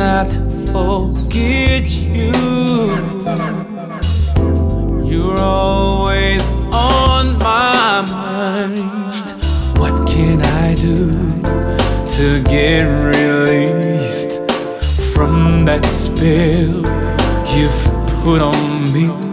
cannot forget you. You're always on my mind. What can I do to get released from that spell you've put on me?